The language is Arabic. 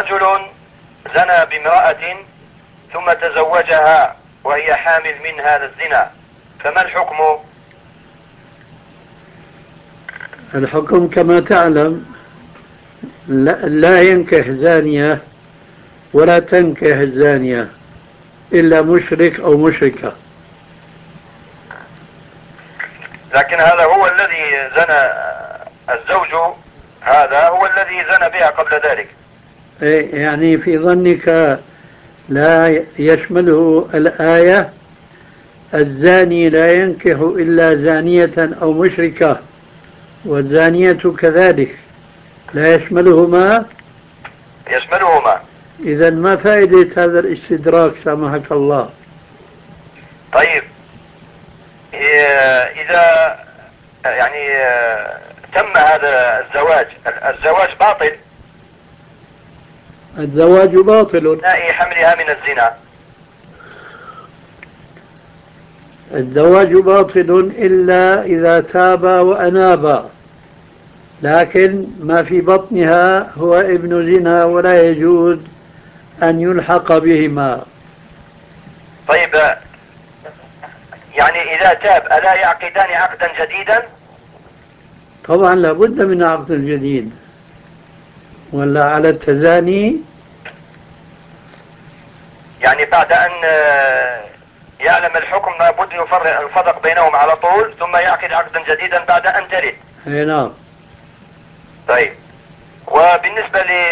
رجل زنى بامرأة ثم تزوجها وهي حامل من هذا الزنا، فما الحكم؟ الحكم كما تعلم، لا ينكح زانية ولا تنكح الزانية إلا مشرك أو مشركة. لكن هذا هو الذي زنى، الزوج هذا هو الذي زنى بها قبل ذلك. يعني في ظنك لا يشمله الآية الزاني لا ينكح إلا زانية أو مشركة، والزانية كذلك لا يشملهما؟ يشملهما. إذا ما فائدة هذا الاستدراك سامحك الله؟ طيب إذا يعني تم هذا الزواج، الزواج باطل، الزواج باطل. حملها من الزنا. الزواج باطل إلا إذا تاب وأناب، لكن ما في بطنها هو ابن زنا ولا يجوز أن يلحق بهما. طيب يعني إذا تاب ألا يعقدان عقدا جديدا؟ طبعا لابد من عقد جديد، ولا على التزاني. يعني بعد أن يعلم الحكم لابد يفرق الفرق بينهم على طول ثم يعقد عقدا جديدا بعد أن ترد. أي نعم. طيب، وبالنسبة